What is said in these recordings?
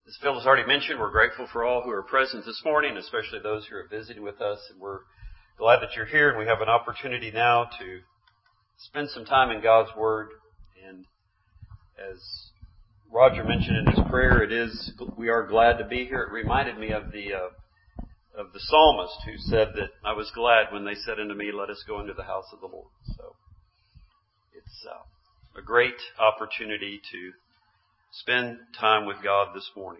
As Phil has already mentioned, we're grateful for all who are present this morning, especially those who are visiting with us. And we're glad that you're here and we have an opportunity now to spend some time in God's Word. And as Roger mentioned in his prayer, we are glad to be here. It reminded me of the psalmist who said that I was glad when they said unto me, let us go into the house of the Lord. So it's a great opportunity to spend time with God this morning.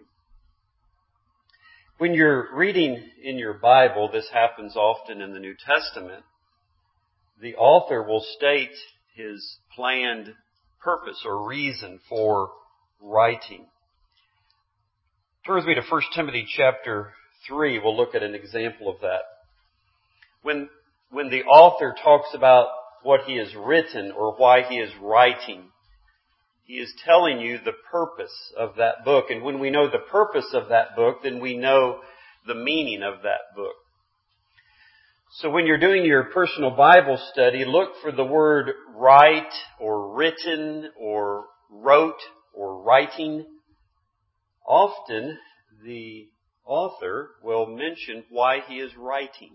When you're reading in your Bible, this happens often in the New Testament, the author will state his planned purpose or reason for writing. Turn with me to 1 Timothy chapter 3. We'll look at an example of that. When the author talks about what he has written or why he is writing, he is telling you the purpose of that book. And when we know the purpose of that book, then we know the meaning of that book. So when you're doing your personal Bible study, look for the word write or written or wrote or writing. Often the author will mention why he is writing.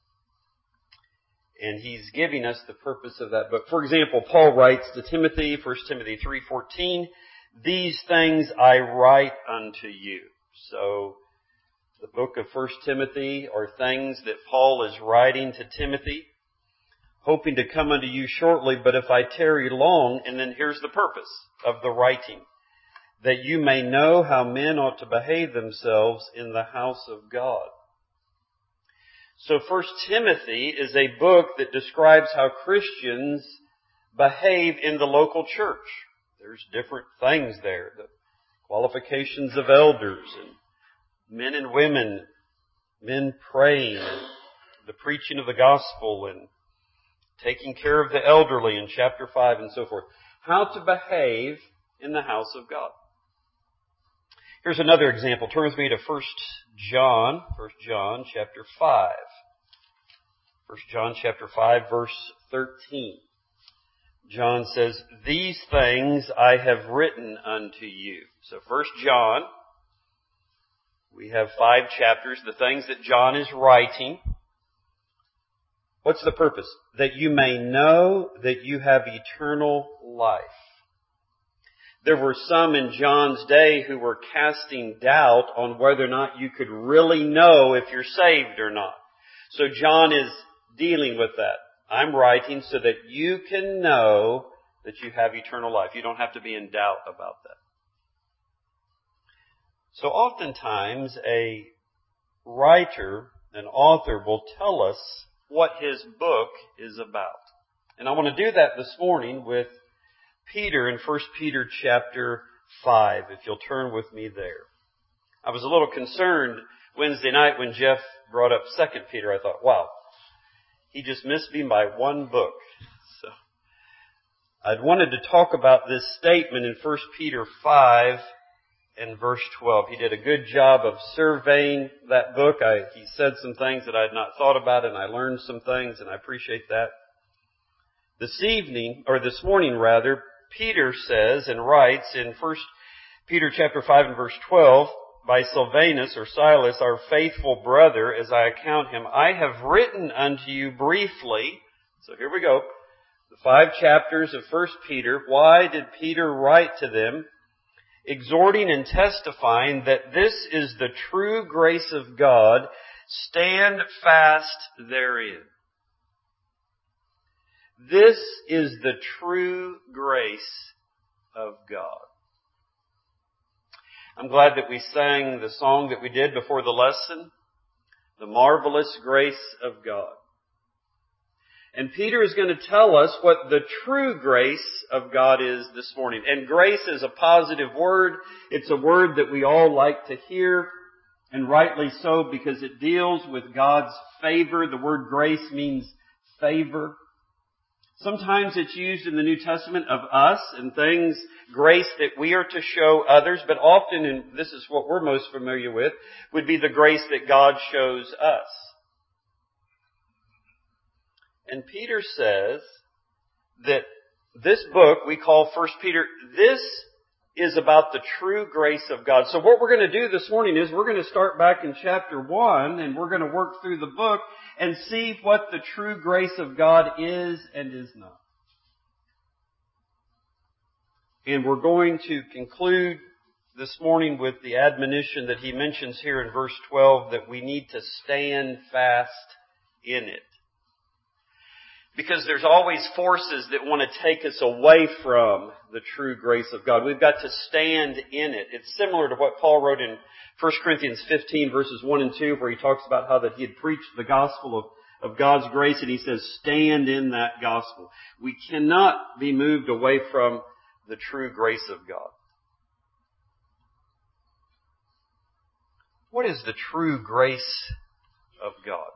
And he's giving us the purpose of that book. For example, Paul writes to Timothy, 1 Timothy 3:14, these things I write unto you. So the book of 1 Timothy are things that Paul is writing to Timothy, hoping to come unto you shortly, but if I tarry long, and then here's the purpose of the writing, that you may know how men ought to behave themselves in the house of God. So 1 Timothy is a book that describes how Christians behave in the local church. There's different things there. The qualifications of elders and men and women, men praying, the preaching of the gospel and taking care of the elderly in chapter 5 and so forth. How to behave in the house of God. Here's another example. Turn with me to 1 John chapter 5. 1 John chapter 5 verse 13. John says, these things I have written unto you. So 1 John, we have 5 chapters, the things that John is writing. What's the purpose? That you may know that you have eternal life. There were some in John's day who were casting doubt on whether or not you could really know if you're saved or not. So John is dealing with that. I'm writing so that you can know that you have eternal life. You don't have to be in doubt about that. So oftentimes a writer, an author, will tell us what his book is about. And I want to do that this morning with Peter in 1 Peter chapter 5, if you'll turn with me there. I was a little concerned Wednesday night when Jeff brought up 2 Peter. I thought, wow, he just missed me by one book. So I'd wanted to talk about this statement in 1 Peter 5 and verse 12. He did a good job of surveying that book. He said some things that I had not thought about, and I learned some things, and I appreciate that. This morning, Peter says and writes in 1 Peter chapter 5 and verse 12, by Silvanus or Silas, our faithful brother, as I account him, I have written unto you briefly. So here we go. The 5 chapters of 1 Peter. Why did Peter write to them? Exhorting and testifying that this is the true grace of God. Stand fast therein. This is the true grace of God. I'm glad that we sang the song that we did before the lesson, the marvelous grace of God. And Peter is going to tell us what the true grace of God is this morning. And grace is a positive word. It's a word that we all like to hear, and rightly so, because it deals with God's favor. The word grace means favor. Sometimes it's used in the New Testament of us and things, grace that we are to show others, but often, and this is what we're most familiar with, would be the grace that God shows us. And Peter says that this book we call 1 Peter, this is about the true grace of God. So what we're going to do this morning is we're going to start back in chapter 1 and we're going to work through the book and see what the true grace of God is and is not. And we're going to conclude this morning with the admonition that he mentions here in verse 12 that we need to stand fast in it. Because there's always forces that want to take us away from the true grace of God. We've got to stand in it. It's similar to what Paul wrote in 1 Corinthians 15 verses 1 and 2 where he talks about how that he had preached the gospel of God's grace and he says, stand in that gospel. We cannot be moved away from the true grace of God. What is the true grace of God?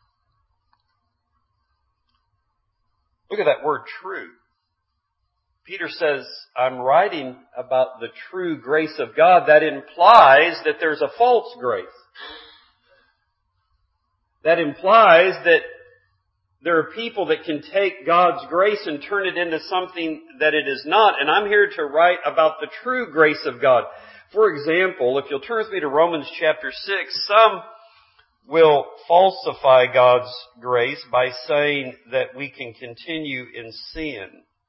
Look at that word true. Peter says, I'm writing about the true grace of God. That implies that there's a false grace. That implies that there are people that can take God's grace and turn it into something that it is not. And I'm here to write about the true grace of God. For example, if you'll turn with me to Romans chapter 6, some will falsify God's grace by saying that we can continue in sin.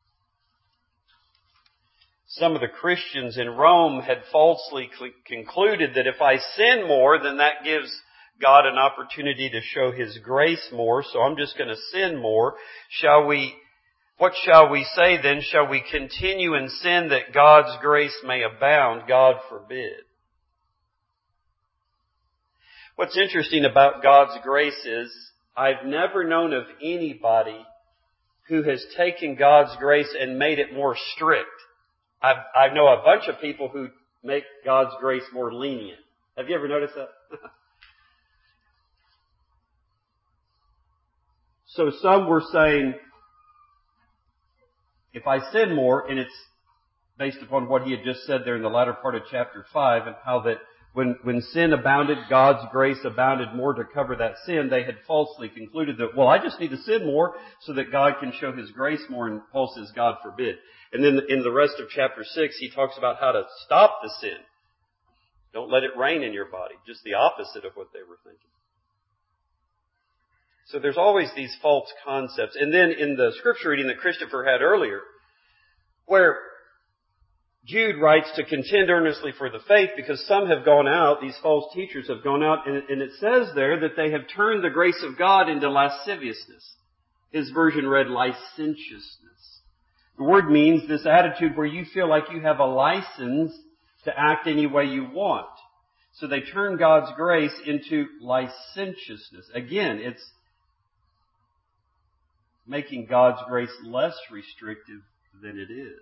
Some of the Christians in Rome had falsely concluded that if I sin more, then that gives God an opportunity to show His grace more, so I'm just going to sin more. What shall we say then? Shall we continue in sin that God's grace may abound? God forbid. What's interesting about God's grace is I've never known of anybody who has taken God's grace and made it more strict. I know a bunch of people who make God's grace more lenient. Have you ever noticed that? So some were saying, if I sin more, and it's based upon what he had just said there in the latter part of chapter 5, and how that when sin abounded, God's grace abounded more to cover that sin, they had falsely concluded that, well, I just need to sin more so that God can show His grace more, and Paul says, God forbid. And then in the rest of chapter 6, he talks about how to stop the sin. Don't let it reign in your body. Just the opposite of what they were thinking. So there's always these false concepts. And then in the scripture reading that Christopher had earlier, where Jude writes to contend earnestly for the faith because some have gone out, these false teachers have gone out, and it says there that they have turned the grace of God into lasciviousness. His version read licentiousness. The word means this attitude where you feel like you have a license to act any way you want. So they turn God's grace into licentiousness. Again, it's making God's grace less restrictive than it is.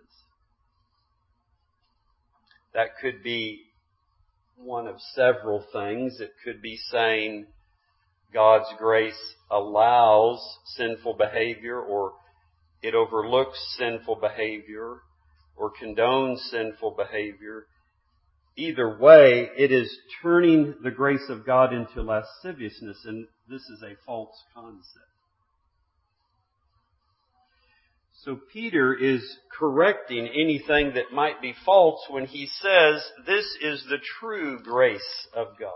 That could be one of several things. It could be saying God's grace allows sinful behavior, or it overlooks sinful behavior, or condones sinful behavior. Either way, it is turning the grace of God into lasciviousness, and this is a false concept. So Peter is correcting anything that might be false when he says this is the true grace of God.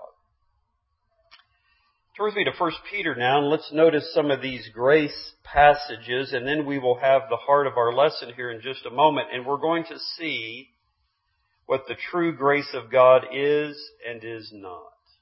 Turn with me to 1 Peter now, and let's notice some of these grace passages, and then we will have the heart of our lesson here in just a moment, and we're going to see what the true grace of God is and is not.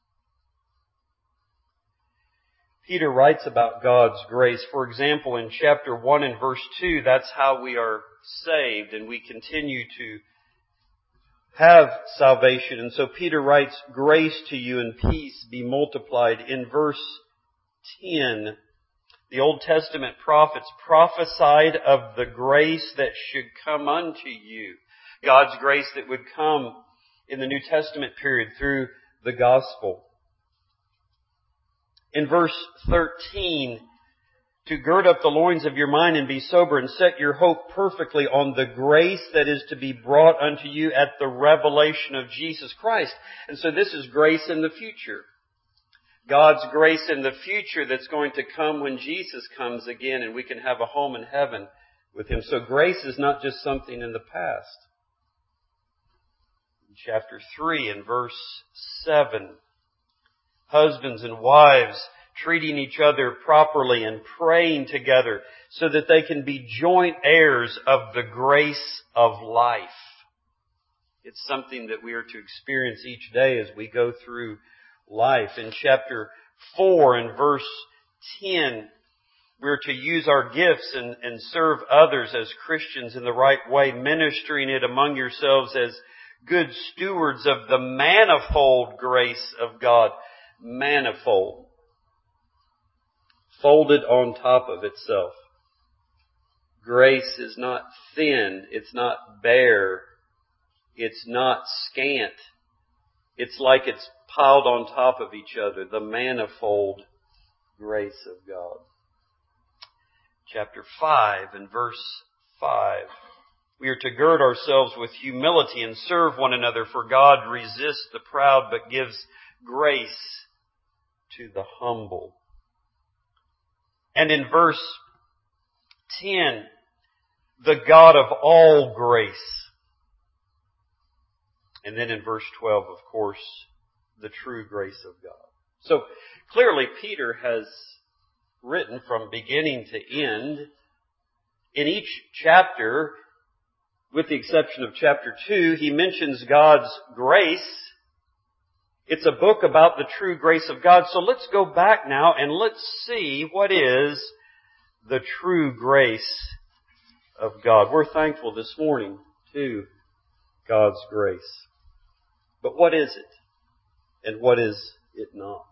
Peter writes about God's grace. For example, in chapter 1 and verse 2, that's how we are saved, and we continue to have salvation. And so Peter writes, grace to you and peace be multiplied. In verse 10, the Old Testament prophets prophesied of the grace that should come unto you. God's grace that would come in the New Testament period through the gospel. In verse 13, to gird up the loins of your mind and be sober and set your hope perfectly on the grace that is to be brought unto you at the revelation of Jesus Christ. And so this is grace in the future. God's grace in the future that's going to come when Jesus comes again and we can have a home in heaven with Him. So grace is not just something in the past. In chapter 3 and verse 7, husbands and wives treating each other properly and praying together so that they can be joint heirs of the grace of life. It's something that we are to experience each day as we go through life. In chapter 4 and verse 10, we're to use our gifts and serve others as Christians in the right way, ministering it among yourselves as good stewards of the manifold grace of God. Manifold. Folded on top of itself. Grace is not thin. It's not bare. It's not scant. It's like it's piled on top of each other. The manifold grace of God. Chapter 5 and verse 5. We are to gird ourselves with humility and serve one another, for God resists the proud but gives grace to the humble. And in verse 10, the God of all grace. And then in verse 12, of course, the true grace of God. So clearly Peter has written from beginning to end. In each chapter, with the exception of chapter 2, he mentions God's grace. It's a book about the true grace of God. So let's go back now and let's see what is the true grace of God. We're thankful this morning to God's grace. But what is it? And what is it not?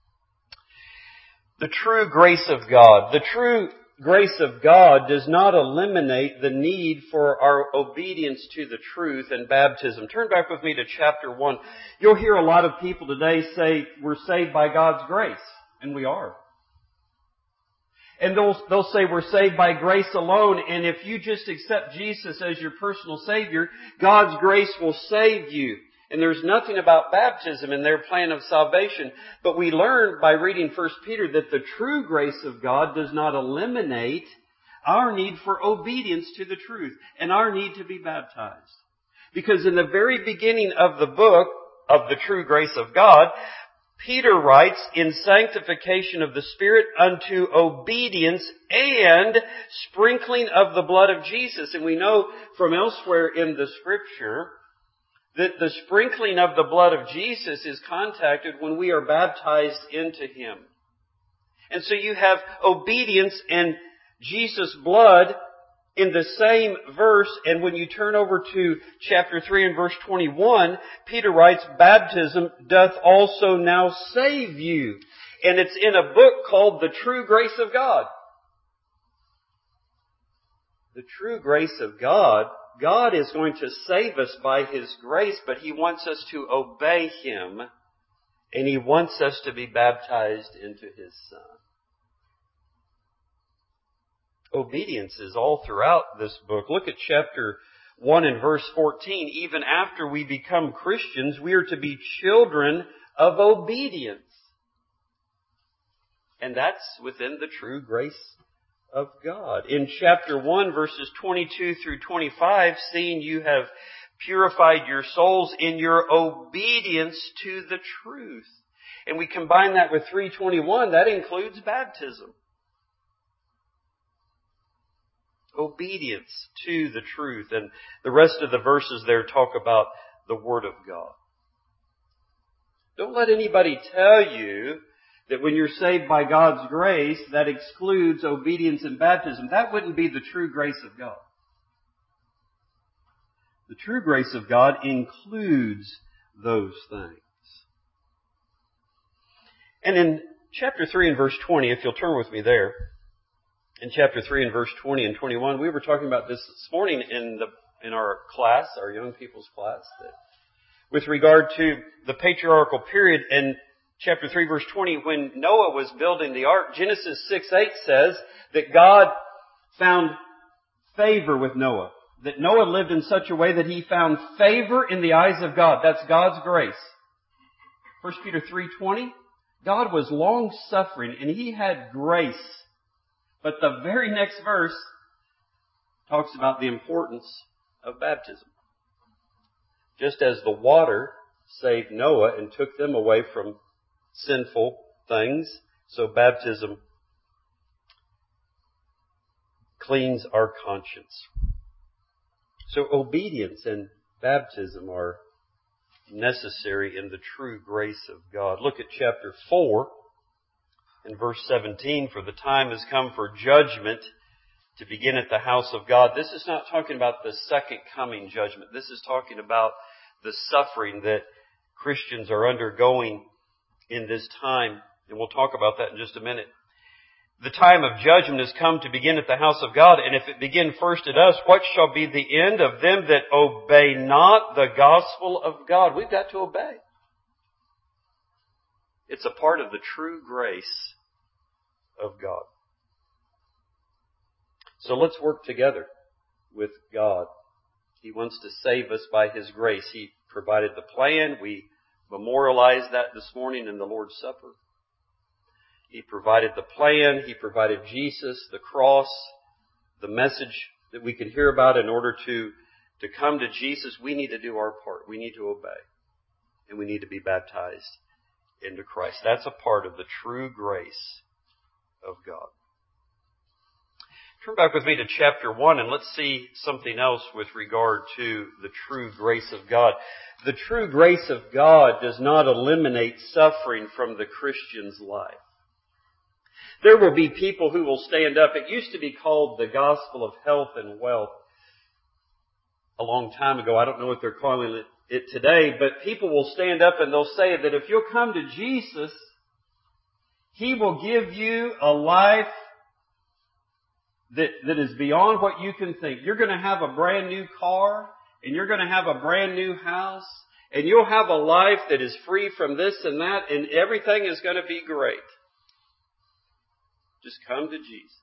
The true grace of God. The true grace of God does not eliminate the need for our obedience to the truth and baptism. Turn back with me to chapter 1. You'll hear a lot of people today say we're saved by God's grace. And we are. And they'll say we're saved by grace alone. And if you just accept Jesus as your personal Savior, God's grace will save you. And there's nothing about baptism in their plan of salvation. But we learn by reading 1 Peter that the true grace of God does not eliminate our need for obedience to the truth and our need to be baptized. Because in the very beginning of the book of the true grace of God, Peter writes, in sanctification of the Spirit unto obedience and sprinkling of the blood of Jesus. And we know from elsewhere in the Scripture that the sprinkling of the blood of Jesus is contacted when we are baptized into Him. And so you have obedience and Jesus' blood in the same verse. And when you turn over to chapter 3 and verse 21, Peter writes, baptism doth also now save you. And it's in a book called The True Grace of God. The true grace of God. God is going to save us by His grace, but He wants us to obey Him, and He wants us to be baptized into His Son. Obedience is all throughout this book. Look at chapter 1 and verse 14. Even after we become Christians, we are to be children of obedience. And that's within the true grace of God. In chapter 1, verses 22 through 25, seeing you have purified your souls in your obedience to the truth. And we combine that with 3:21, that includes baptism. Obedience to the truth. And the rest of the verses there talk about the Word of God. Don't let anybody tell you that when you're saved by God's grace, that excludes obedience and baptism. That wouldn't be the true grace of God. The true grace of God includes those things. And in chapter 3 and verse 20, if you'll turn with me there, in chapter 3 and verse 20 and 21, we were talking about this morning in our class, our young people's class, that with regard to the patriarchal period. And chapter 3, verse 20, when Noah was building the ark, Genesis 6:8 says that God found favor with Noah. That Noah lived in such a way that he found favor in the eyes of God. That's God's grace. 1 Peter 3:20, God was long-suffering and He had grace. But the very next verse talks about the importance of baptism. Just as the water saved Noah and took them away from sinful things, so baptism cleans our conscience. So obedience and baptism are necessary in the true grace of God. Look at chapter 4 and verse 17. For the time has come for judgment to begin at the house of God. This is not talking about the second coming judgment. This is talking about the suffering that Christians are undergoing in this time. And we'll talk about that in just a minute. The time of judgment has come to begin at the house of God. And if it begin first at us, what shall be the end of them that obey not the gospel of God? We've got to obey. It's a part of the true grace of God. So let's work together with God. He wants to save us by His grace. He provided the plan. We memorialized that this morning in the Lord's Supper. He provided the plan. He provided Jesus, the cross, the message that we can hear about. In order to come to Jesus, we need to do our part. We need to obey. And we need to be baptized into Christ. That's a part of the true grace of God. Turn back with me to chapter 1 and let's see something else with regard to the true grace of God. The true grace of God does not eliminate suffering from the Christian's life. There will be people who will stand up. It used to be called the gospel of health and wealth a long time ago. I don't know what they're calling it today, but people will stand up and they'll say that if you'll come to Jesus, He will give you a life that is beyond what you can think. You're going to have a brand new car, and you're going to have a brand new house, and you'll have a life that is free from this and that, and everything is going to be great. Just come to Jesus.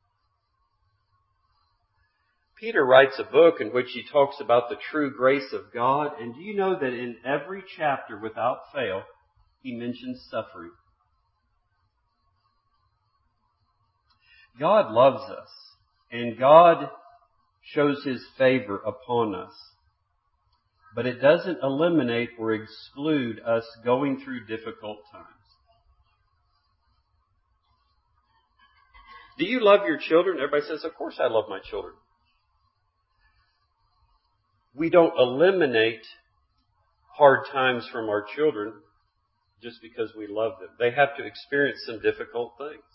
Peter writes a book in which he talks about the true grace of God. And do you know that in every chapter, without fail, he mentions suffering? God loves us, and God shows His favor upon us. But it doesn't eliminate or exclude us going through difficult times. Do you love your children? Everybody says, of course I love my children. We don't eliminate hard times from our children just because we love them. They have to experience some difficult things.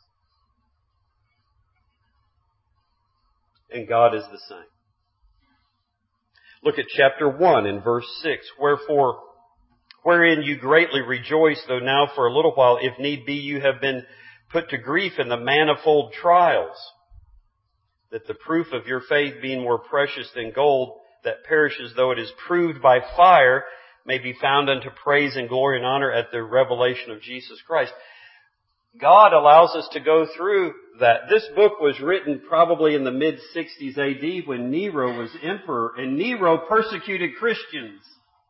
And God is the same. Look at chapter 1 and verse 6. Wherefore, wherein you greatly rejoice, though now for a little while, if need be, you have been put to grief in the manifold trials, that the proof of your faith, being more precious than gold that perishes though it is proved by fire, may be found unto praise and glory and honor at the revelation of Jesus Christ. God allows us to go through that. This book was written probably in the mid-60s AD when Nero was emperor, and Nero persecuted Christians.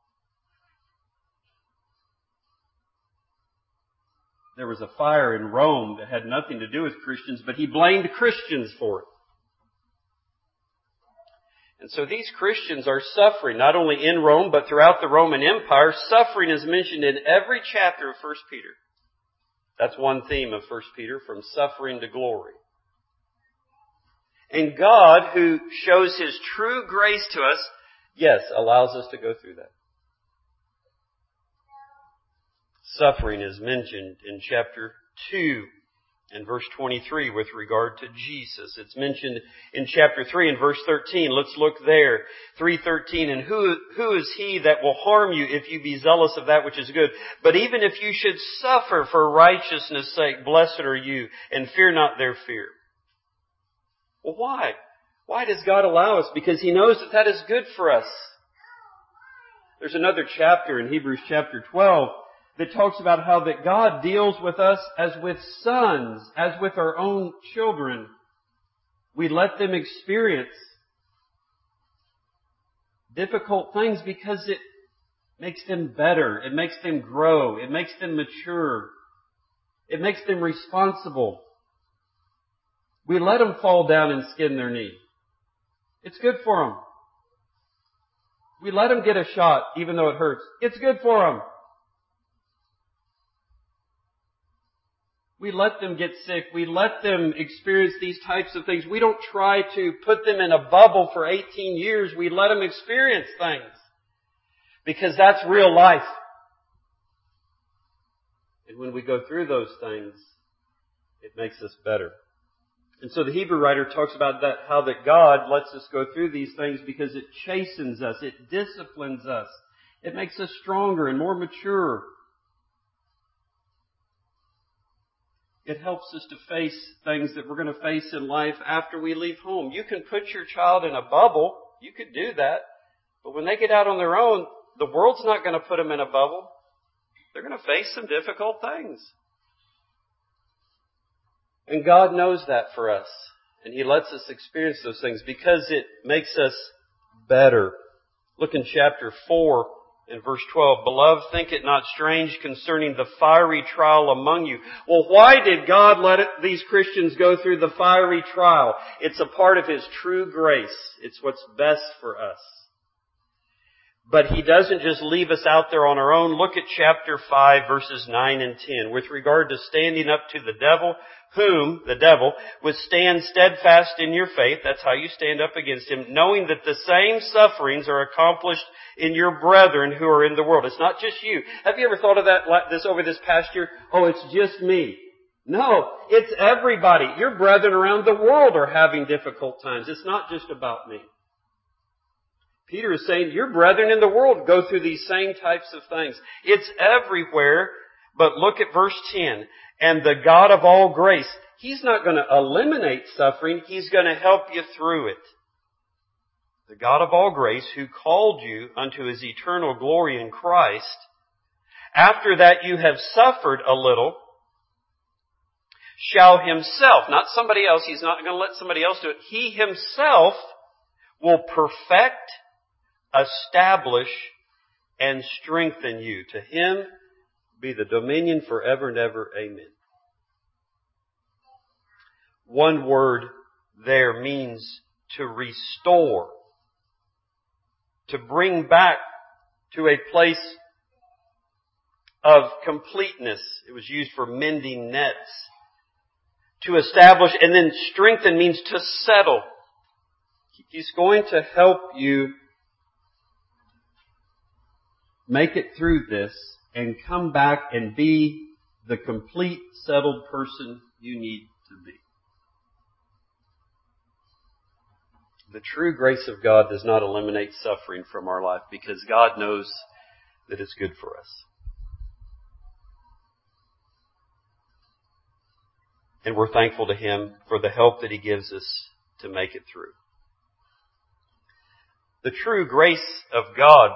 There was a fire in Rome that had nothing to do with Christians, but he blamed Christians for it. And so these Christians are suffering, not only in Rome, but throughout the Roman Empire. Suffering is mentioned in every chapter of 1 Peter. That's one theme of 1 Peter, from suffering to glory. And God, who shows His true grace to us, yes, allows us to go through that. Suffering is mentioned in chapter 2 and verse 23 with regard to Jesus. It's mentioned in chapter 3 and verse 13. Let's look there. 3:13. And who is he that will harm you if you be zealous of that which is good? But even if you should suffer for righteousness' sake, blessed are you, and fear not their fear. Well, why? Why does God allow us? Because He knows that is good for us. There's another chapter in Hebrews chapter 12 that talks about how that God deals with us as with sons, as with our own children. We let them experience difficult things because it makes them better. It makes them grow. It makes them mature. It makes them responsible. We let them fall down and skin their knee. It's good for them. We let them get a shot even though it hurts. It's good for them. We let them get sick. We let them experience these types of things. We don't try to put them in a bubble for 18 years. We let them experience things. Because that's real life. And when we go through those things, it makes us better. And so the Hebrew writer talks about that, how that God lets us go through these things because it chastens us, it disciplines us, it makes us stronger and more mature. It helps us to face things that we're going to face in life after we leave home. You can put your child in a bubble, you could do that, but when they get out on their own, the world's not going to put them in a bubble. They're going to face some difficult things. And God knows that for us. And He lets us experience those things because it makes us better. Look in chapter 4 and verse 12. Beloved, think it not strange concerning the fiery trial among you. Well, why did God let these Christians go through the fiery trial? It's a part of His true grace. It's what's best for us. But He doesn't just leave us out there on our own. Look at chapter 5, verses 9 and 10. With regard to standing up to the devil, whom, the devil, withstand steadfast in your faith. That's how you stand up against him, knowing that the same sufferings are accomplished in your brethren who are in the world. It's not just you. Have you ever thought of that like this over this past year? Oh, it's just me. No, it's everybody. Your brethren around the world are having difficult times. It's not just about me. Peter is saying, your brethren in the world go through these same types of things. It's everywhere, but look at verse 10. And the God of all grace, He's not going to eliminate suffering, He's going to help you through it. The God of all grace, who called you unto His eternal glory in Christ, after that you have suffered a little, shall Himself, not somebody else, He's not going to let somebody else do it, He Himself will perfect, establish, and strengthen you. To Him be the dominion forever and ever. Amen. One word there means to restore, to bring back to a place of completeness. It was used for mending nets. To establish, and then strengthen means to settle. He's going to help you make it through this and come back and be the complete, settled person you need to be. The true grace of God does not eliminate suffering from our life because God knows that it's good for us. And we're thankful to Him for the help that He gives us to make it through. The true grace of God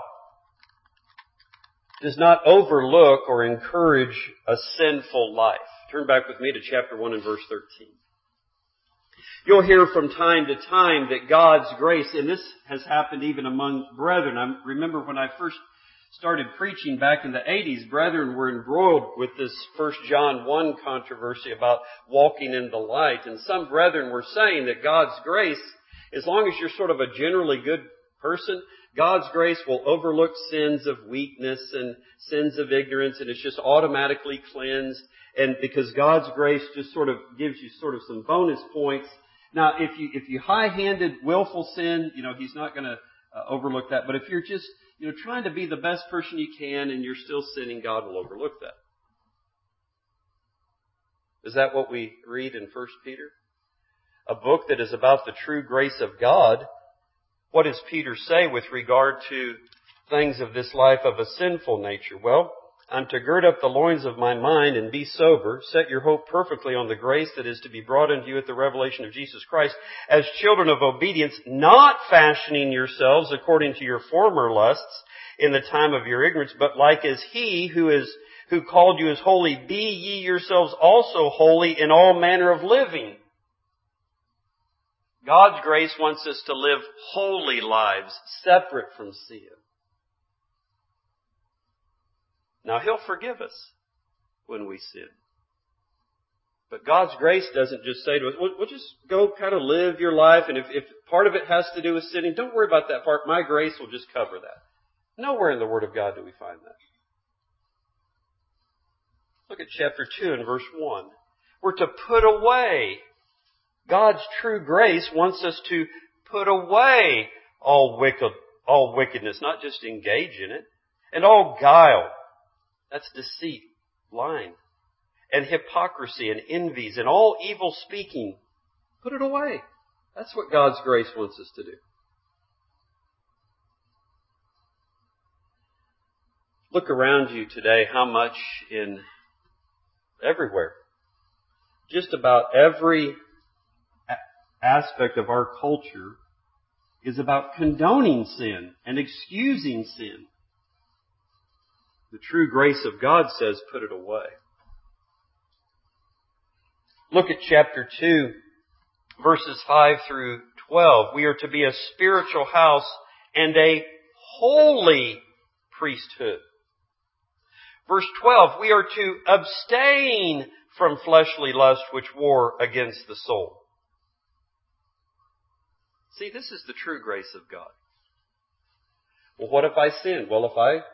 does not overlook or encourage a sinful life. Turn back with me to chapter 1 and verse 13. You'll hear from time to time that God's grace, and this has happened even among brethren. I remember when I first started preaching back in the 80s, brethren were embroiled with this 1 John 1 controversy about walking in the light. And some brethren were saying that God's grace, as long as you're sort of a generally good person, God's grace will overlook sins of weakness and sins of ignorance, and it's just automatically cleansed. And because God's grace just sort of gives you sort of some bonus points. Now, if you high-handed, willful sin, He's not going to overlook that. But if you're just, trying to be the best person you can and you're still sinning, God will overlook that. Is that what we read in 1 Peter? A book that is about the true grace of God. What does Peter say with regard to things of this life of a sinful nature? Well, I'm to gird up the loins of my mind and be sober. Set your hope perfectly on the grace that is to be brought unto you at the revelation of Jesus Christ, as children of obedience, not fashioning yourselves according to your former lusts in the time of your ignorance, but like as He who called you is holy, be ye yourselves also holy in all manner of living. God's grace wants us to live holy lives, separate from sin. Now, He'll forgive us when we sin. But God's grace doesn't just say to us, well, just go kind of live your life, and if part of it has to do with sinning, don't worry about that part. My grace will just cover that. Nowhere in the Word of God do we find that. Look at chapter 2 and verse 1. We're to put away. God's true grace wants us to put away all wickedness, not just engage in it, and all guile. That's deceit, lying, and hypocrisy and envies and all evil speaking. Put it away. That's what God's grace wants us to do. Look around you today how much everywhere, just about every aspect of our culture is about condoning sin and excusing sin. The true grace of God says, put it away. Look at chapter 2, verses 5 through 12. We are to be a spiritual house and a holy priesthood. Verse 12, we are to abstain from fleshly lust which war against the soul. See, this is the true grace of God. Well, what if I sin? Well, if I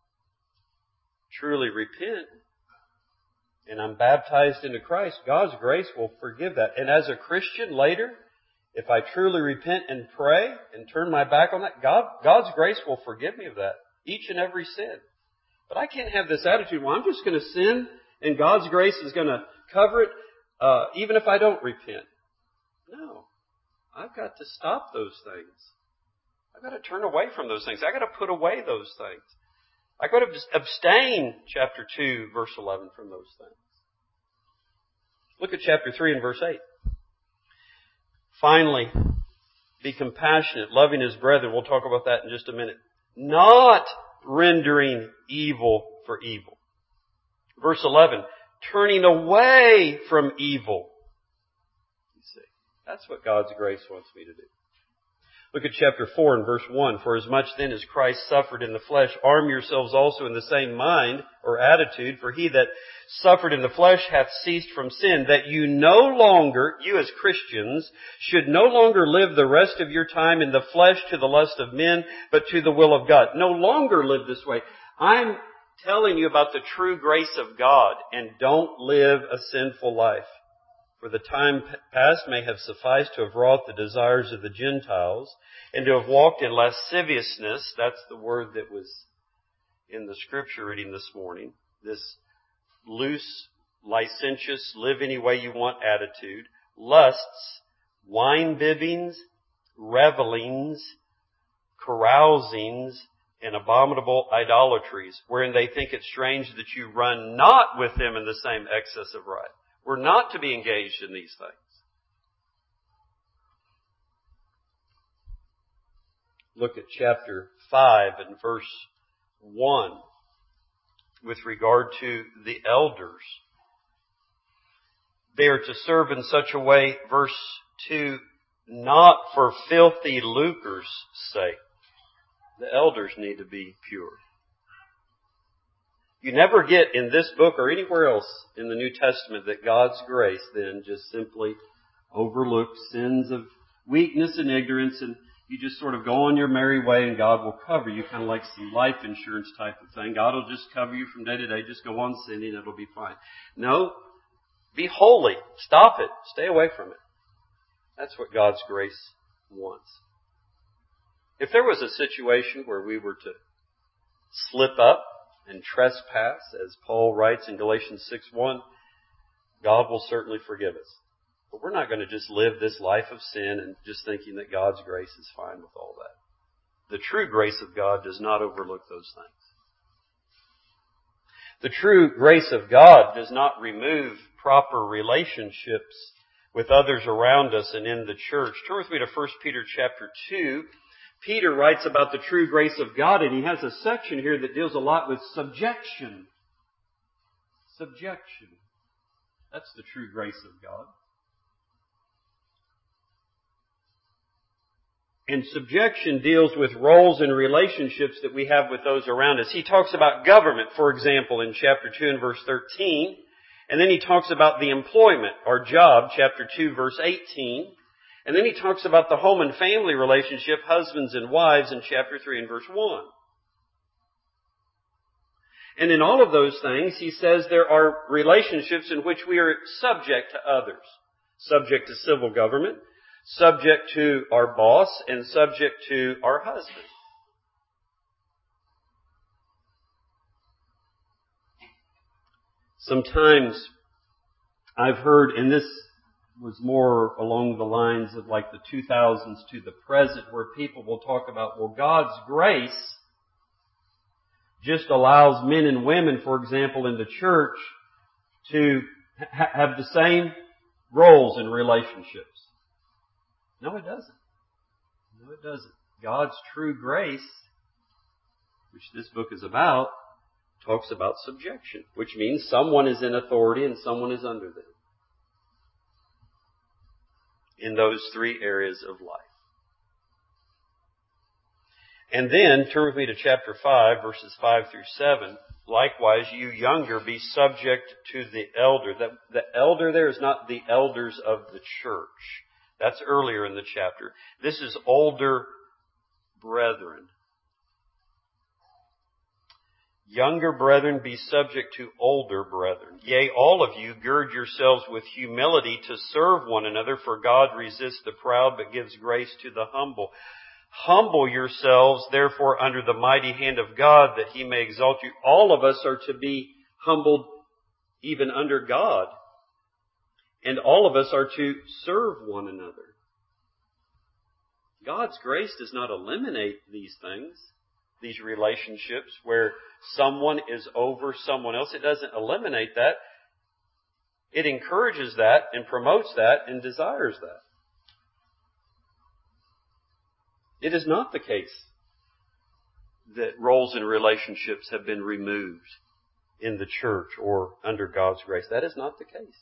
truly repent and I'm baptized into Christ, God's grace will forgive that. And as a Christian later, if I truly repent and pray and turn my back on that, God's grace will forgive me of that, each and every sin. But I can't have this attitude, well, I'm just going to sin and God's grace is going to cover it even if I don't repent. No. I've got to stop those things. I've got to turn away from those things. I've got to put away those things. I've got to abstain, chapter 2, verse 11, from those things. Look at chapter 3 and verse 8. Finally, be compassionate, loving his brethren. We'll talk about that in just a minute. Not rendering evil for evil. Verse 11, turning away from evil. You see, that's what God's grace wants me to do. Look at chapter 4 and verse 1. For as much then as Christ suffered in the flesh, arm yourselves also in the same mind or attitude. For he that suffered in the flesh hath ceased from sin, that you no longer, you as Christians, should no longer live the rest of your time in the flesh to the lust of men, but to the will of God. No longer live this way. I'm telling you about the true grace of God, and don't live a sinful life. For the time past may have sufficed to have wrought the desires of the Gentiles, and to have walked in lasciviousness. That's the word that was in the scripture reading this morning. This loose, licentious, live any way you want attitude. Lusts, wine bibbings, revelings, carousings, and abominable idolatries, wherein they think it strange that you run not with them in the same excess of riot. We're not to be engaged in these things. Look at chapter 5 and verse 1 with regard to the elders. They are to serve in such a way, verse 2, not for filthy lucre's sake. The elders need to be pure. You never get in this book or anywhere else in the New Testament that God's grace then just simply overlooks sins of weakness and ignorance, and you just sort of go on your merry way and God will cover you, kind of like some life insurance type of thing. God will just cover you from day to day. Just go on sinning, it'll be fine. No, be holy. Stop it. Stay away from it. That's what God's grace wants. If there was a situation where we were to slip up and trespass, as Paul writes in Galatians 6:1, God will certainly forgive us. But we're not going to just live this life of sin and just thinking that God's grace is fine with all that. The true grace of God does not overlook those things. The true grace of God does not remove proper relationships with others around us and in the church. Turn with me to 1 Peter chapter 2. Peter writes about the true grace of God, and he has a section here that deals a lot with subjection. Subjection. That's the true grace of God. And subjection deals with roles and relationships that we have with those around us. He talks about government, for example, in chapter 2 and verse 13. And then he talks about the employment or job, chapter 2, verse 18. And then he talks about the home and family relationship, husbands and wives, in chapter 3 and verse 1. And in all of those things, he says there are relationships in which we are subject to others. Subject to civil government, subject to our boss, and subject to our husband. Sometimes I've heard, and this was more along the lines of like the 2000s to the present, where people will talk about, well, God's grace just allows men and women, for example, in the church to have the same roles in relationships. No, it doesn't. No, it doesn't. God's true grace, which this book is about, talks about subjection, which means someone is in authority and someone is under them in those three areas of life. And then, turn with me to chapter 5, verses 5 through 7. Likewise, you younger, be subject to the elder. The elder there is not the elders of the church. That's earlier in the chapter. This is older brethren. Younger brethren, be subject to older brethren. Yea, all of you, gird yourselves with humility to serve one another, for God resists the proud, but gives grace to the humble. Humble yourselves, therefore, under the mighty hand of God, that He may exalt you. All of us are to be humbled even under God. And all of us are to serve one another. God's grace does not eliminate these things, these relationships where someone is over someone else. It doesn't eliminate that. It encourages that and promotes that and desires that. It is not the case that roles and relationships have been removed in the church or under God's grace. That is not the case.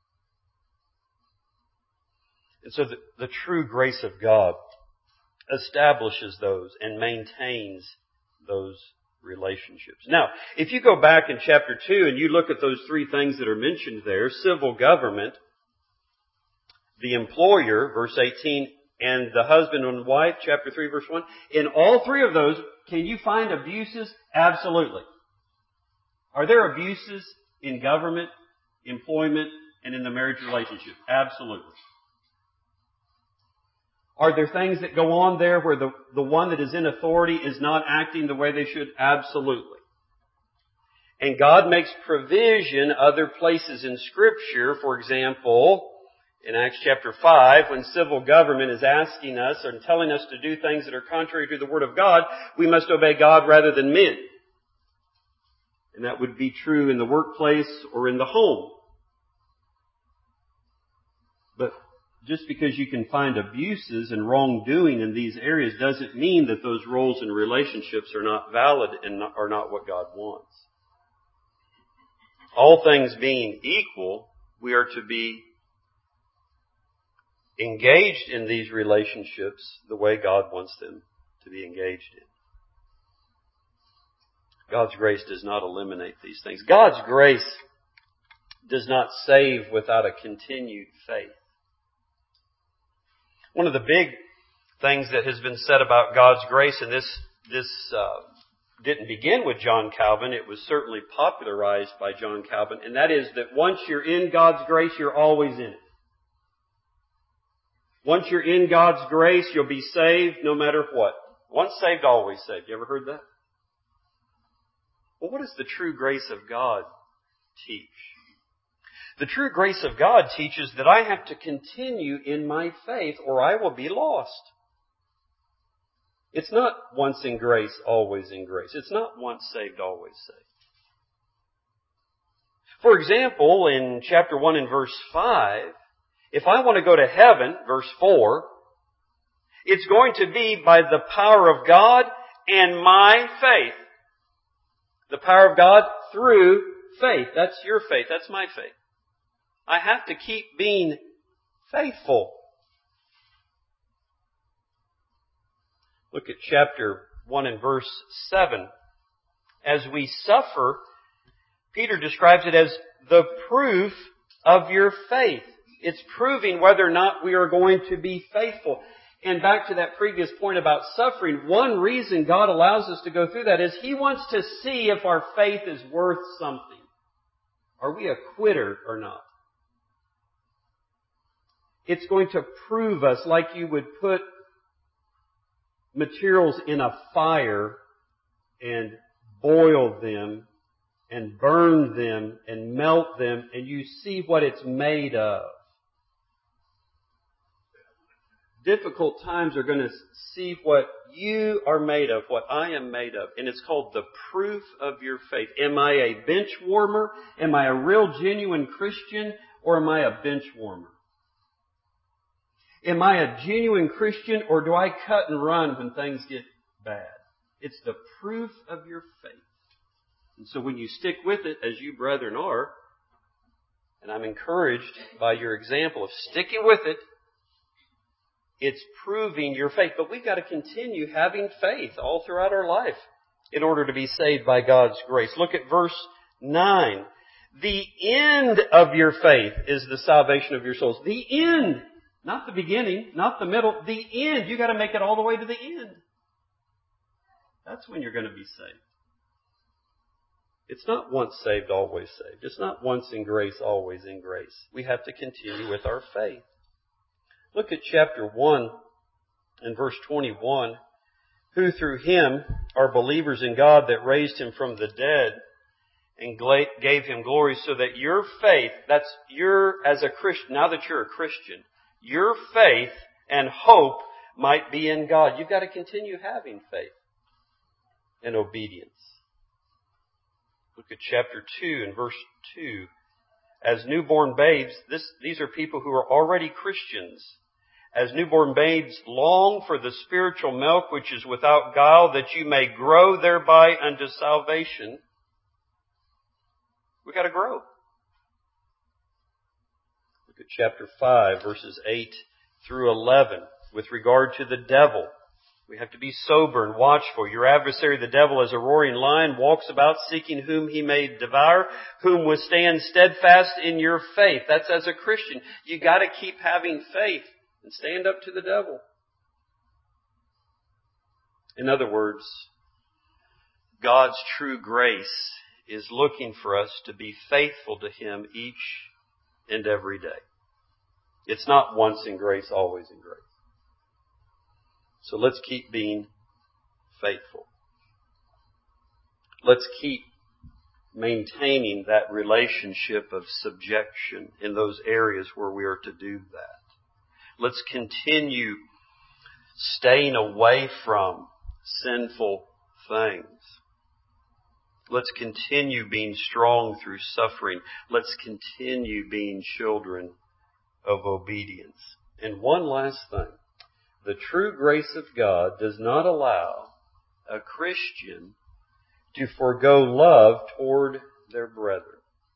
And so the true grace of God establishes those and maintains those relationships. Now, if you go back in chapter 2 and you look at those three things that are mentioned there, civil government, the employer, verse 18, and the husband and wife, chapter 3, verse 1. In all three of those, can you find abuses? Absolutely. Are there abuses in government, employment, and in the marriage relationship? Absolutely. Are there things that go on there where the one that is in authority is not acting the way they should? Absolutely. And God makes provision other places in Scripture, for example, in Acts chapter 5, when civil government is asking us or telling us to do things that are contrary to the Word of God, we must obey God rather than men. And that would be true in the workplace or in the home. But just because you can find abuses and wrongdoing in these areas doesn't mean that those roles and relationships are not valid and are not what God wants. All things being equal, we are to be engaged in these relationships the way God wants them to be engaged in. God's grace does not eliminate these things. God's grace does not save without a continued faith. One of the big things that has been said about God's grace, and this didn't begin with John Calvin, it was certainly popularized by John Calvin, and that is that once you're in God's grace, you're always in it. Once you're in God's grace, you'll be saved no matter what. Once saved, always saved. You ever heard that? Well, what does the true grace of God teach? The true grace of God teaches that I have to continue in my faith or I will be lost. It's not once in grace, always in grace. It's not once saved, always saved. For example, in chapter 1 and verse 5, if I want to go to heaven, verse 4, it's going to be by the power of God and my faith. The power of God through faith. That's your faith. That's my faith. I have to keep being faithful. Look at chapter 1 and verse 7. As we suffer Peter describes it as the proof of your faith. It's proving whether or not we are going to be faithful. And back to that previous point about suffering, one reason God allows us to go through that is He wants to see if our faith is worth something. Are we a quitter or not? It's going to prove us like you would put materials in a fire and boil them and burn them and melt them, and you see what it's made of. Difficult times are going to see what you are made of, what I am made of. And it's called the proof of your faith. Am I a bench warmer? Am I a real genuine Christian? Or am I a bench warmer? Am I a genuine Christian, or do I cut and run when things get bad? It's the proof of your faith. And so when you stick with it, as you brethren are, and I'm encouraged by your example of sticking with it, it's proving your faith. But we've got to continue having faith all throughout our life in order to be saved by God's grace. Look at verse 9. The end of your faith is the salvation of your souls. The end. Not the beginning, not the middle, the end. You've got to make it all the way to the end. That's when you're going to be saved. It's not once saved, always saved. It's not once in grace, always in grace. We have to continue with our faith. Look at chapter 1 and verse 21. Who through Him are believers in God that raised Him from the dead and gave Him glory, so that your faith, that's your, as a Christian, now that you're a Christian, your faith and hope might be in God. You've got to continue having faith and obedience. Look at chapter 2 and verse 2. As newborn babes, these are people who are already Christians. As newborn babes, long for the spiritual milk which is without guile, that you may grow thereby unto salvation. We've got to grow. Look at chapter 5, verses 8 through 11. With regard to the devil, we have to be sober and watchful. Your adversary, the devil, as a roaring lion, walks about seeking whom he may devour, whom withstand steadfast in your faith. That's as a Christian. You got to keep having faith and stand up to the devil. In other words, God's true grace is looking for us to be faithful to Him each and every day. It's not once in grace, always in grace. So let's keep being faithful. Let's keep maintaining that relationship of subjection in those areas where we are to do that. Let's continue staying away from sinful things. Let's continue being strong through suffering. Let's continue being children of obedience. And one last thing. The true grace of God does not allow a Christian to forego love toward their brethren.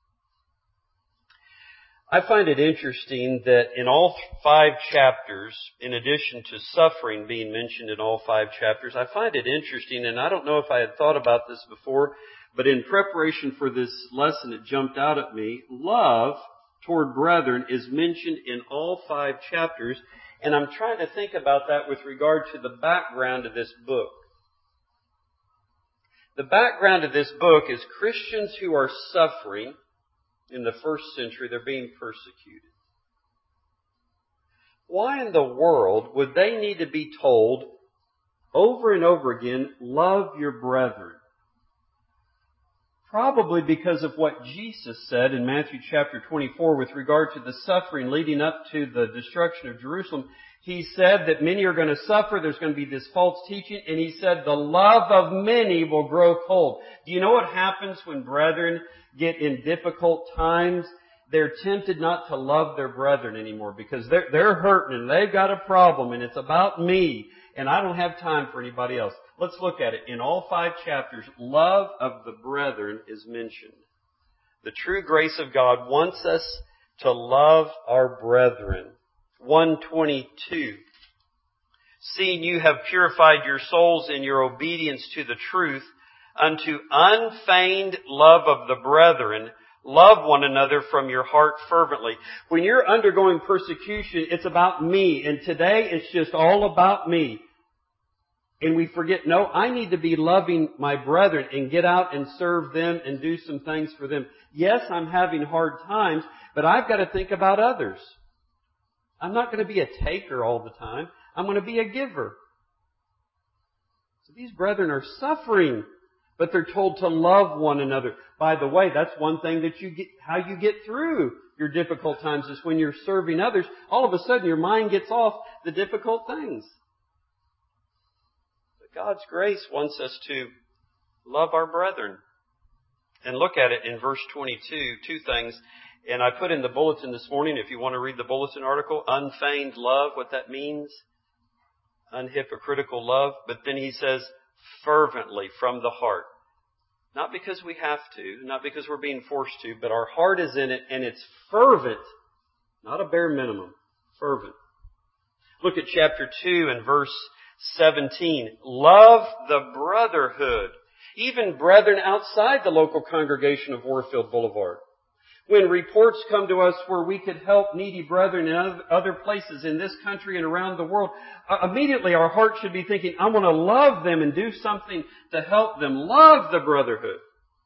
I find it interesting that in all 5 chapters, in addition to suffering being mentioned in all 5 chapters, I find it interesting, and I don't know if I had thought about this before, but in preparation for this lesson, it jumped out at me. Love toward brethren is mentioned in all 5 chapters, and I'm trying to think about that with regard to the background of this book. The background of this book is Christians who are suffering. In the first century, they're being persecuted. Why in the world would they need to be told over and over again, love your brethren? Probably because of what Jesus said in Matthew chapter 24 with regard to the suffering leading up to the destruction of Jerusalem. He said that many are going to suffer. There's going to be this false teaching. And He said the love of many will grow cold. Do you know what happens when brethren get in difficult times? They're tempted not to love their brethren anymore because they're hurting and they've got a problem and it's about me and I don't have time for anybody else. Let's look at it. In all 5 chapters, love of the brethren is mentioned. The true grace of God wants us to love our brethren. 122. Seeing you have purified your souls in your obedience to the truth unto unfeigned love of the brethren, love one another from your heart fervently. When you're undergoing persecution, it's about me. And today it's just all about me. And we forget, no, I need to be loving my brethren and get out and serve them and do some things for them. Yes, I'm having hard times, but I've got to think about others. I'm not going to be a taker all the time. I'm going to be a giver. So these brethren are suffering, but they're told to love one another. By the way, that's one thing that how you get through your difficult times is when you're serving others. All of a sudden your mind gets off the difficult things. God's grace wants us to love our brethren. And look at it in verse 22, two things. And I put in the bulletin this morning, if you want to read the bulletin article, unfeigned love, what that means. Unhypocritical love. But then he says, fervently, from the heart. Not because we have to, not because we're being forced to, but our heart is in it and it's fervent. Not a bare minimum. Fervent. Look at chapter 2 and verse 17. Love the brotherhood. Even brethren outside the local congregation of Warfield Boulevard. When reports come to us where we could help needy brethren in other places in this country and around the world, immediately our heart should be thinking, I want to love them and do something to help them. Love the brotherhood.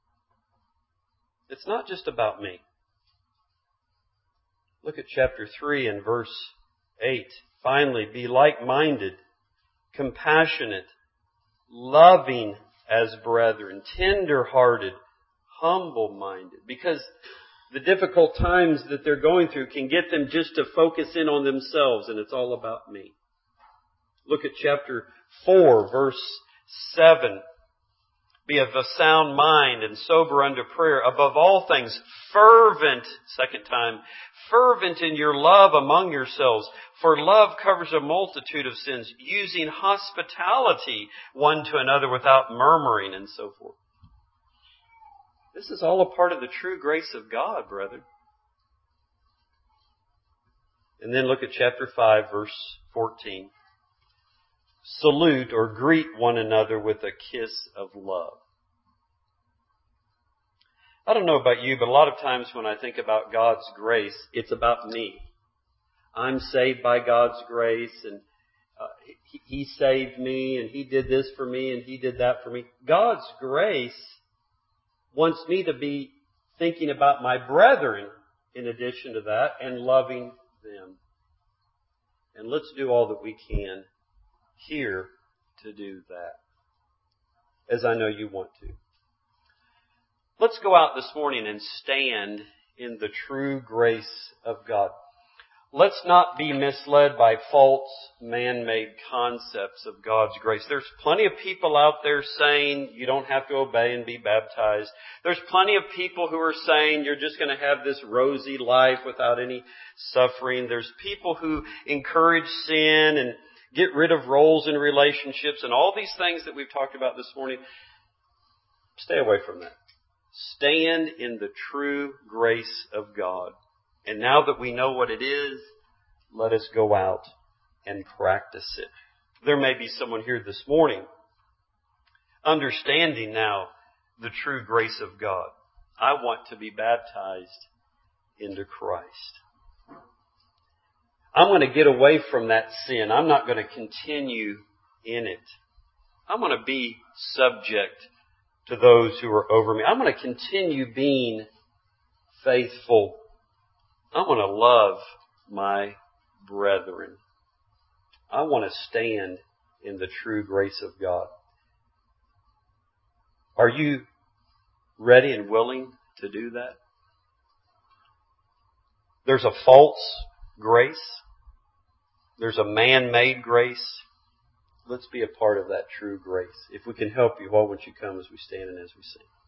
It's not just about me. Look at chapter 3 and verse 8. Finally, be like-minded, compassionate, loving as brethren, tender-hearted, humble-minded. Because the difficult times that they're going through can get them just to focus in on themselves, and it's all about me. Look at chapter 4, verse 7. Be of a sound mind and sober unto prayer. Above all things, fervent, second time, fervent in your love among yourselves. For love covers a multitude of sins, using hospitality one to another without murmuring and so forth. This is all a part of the true grace of God, brethren. And then look at chapter 5, verse 14. Salute or greet one another with a kiss of love. I don't know about you, but a lot of times when I think about God's grace, it's about me. I'm saved by God's grace, and He saved me, and He did this for me, and He did that for me. God's grace wants me to be thinking about my brethren in addition to that and loving them. And let's do all that we can here to do that, as I know you want to. Let's go out this morning and stand in the true grace of God. Let's not be misled by false man-made concepts of God's grace. There's plenty of people out there saying you don't have to obey and be baptized. There's plenty of people who are saying you're just going to have this rosy life without any suffering. There's people who encourage sin and get rid of roles in relationships and all these things that we've talked about this morning. Stay away from that. Stand in the true grace of God. And now that we know what it is, let us go out and practice it. There may be someone here this morning understanding now the true grace of God. I want to be baptized into Christ. I'm going to get away from that sin. I'm not going to continue in it. I'm going to be subject to those who are over me. I'm going to continue being faithful. I want to love my brethren. I want to stand in the true grace of God. Are you ready and willing to do that? There's a false grace. There's a man-made grace. Let's be a part of that true grace. If we can help you, why won't you come as we stand and as we sing?